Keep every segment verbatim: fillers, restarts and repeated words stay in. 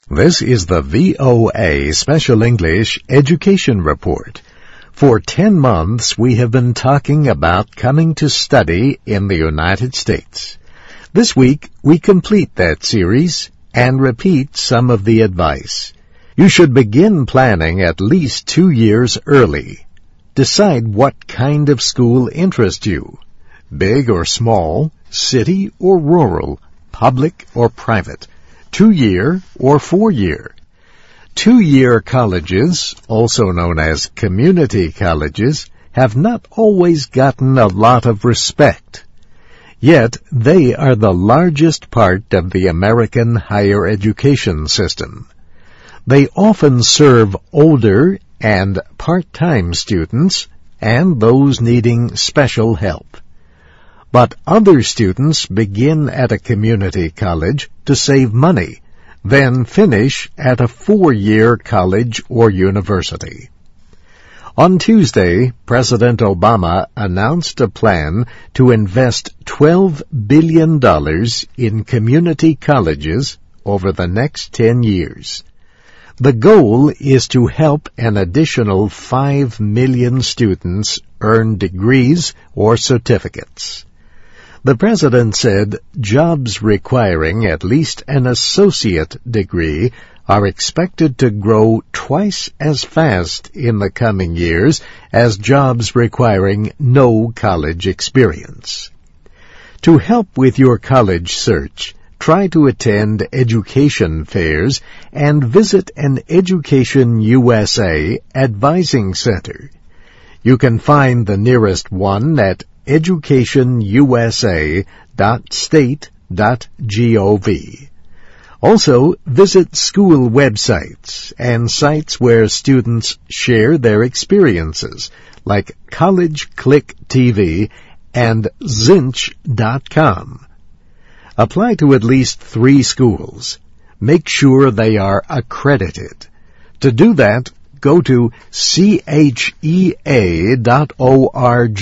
This is the V O A Special English Education Report. For ten months, we have been talking about coming to study in the United States. This week, we complete that series and repeat some of the advice. You should begin planning at least two years early. Decide what kind of school interests you. Big or small, city or rural, public or private, two-year or four-year. Two-year colleges, also known as community colleges, have not always gotten a lot of respect. Yet they are the largest part of the American higher education system. They often serve older and part-time students and those needing special help. But other students begin at a community college to save money, then finish at a four-year college or university. On Tuesday, President Obama announced a plan to invest twelve billion dollars in community colleges over the next ten years. The goal is to help an additional five million students earn degrees or certificates. The president said jobs requiring at least an associate degree are expected to grow twice as fast in the coming years as jobs requiring no college experience. To help with your college search, try to attend education fairs and visit an Education U S A advising center. You can find the nearest one at education u s a dot state dot gov. Also, visit school websites and sites where students share their experiences, like College Click T V and zinch dot com. Apply to at least three schools. Make sure they are accredited. To do that, go to C H E A dot org.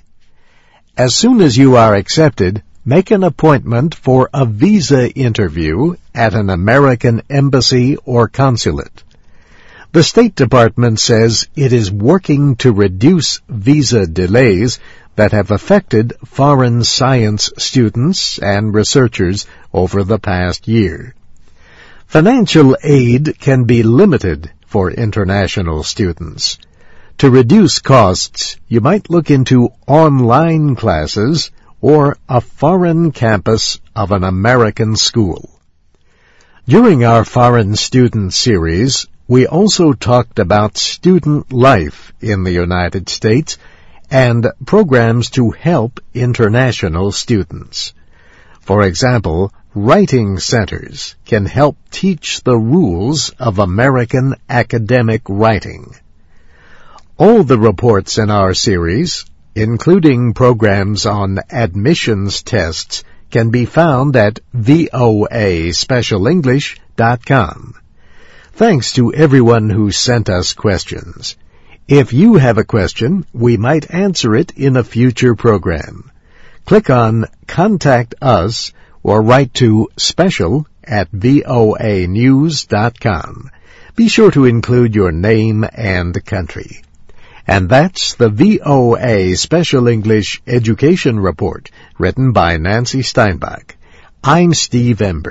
As soon as you are accepted, make an appointment for a visa interview at an American embassy or consulate. The State Department says it is working to reduce visa delays that have affected foreign science students and researchers over the past year. Financial aid can be limited for international students. To reduce costs, you might look into online classes or a foreign campus of an American school. During our Foreign Student series, we also talked about student life in the United States and programs to help international students. For example, writing centers can help teach the rules of American academic writing. All the reports in our series, including programs on admissions tests, can be found at V O A special english dot com. Thanks to everyone who sent us questions. If you have a question, we might answer it in a future program. Click on Contact Us or write to special at V O A news dot com. Be sure to include your name and country. And that's the V O A Special English Education Report, written by Nancy Steinbach. I'm Steve Ember.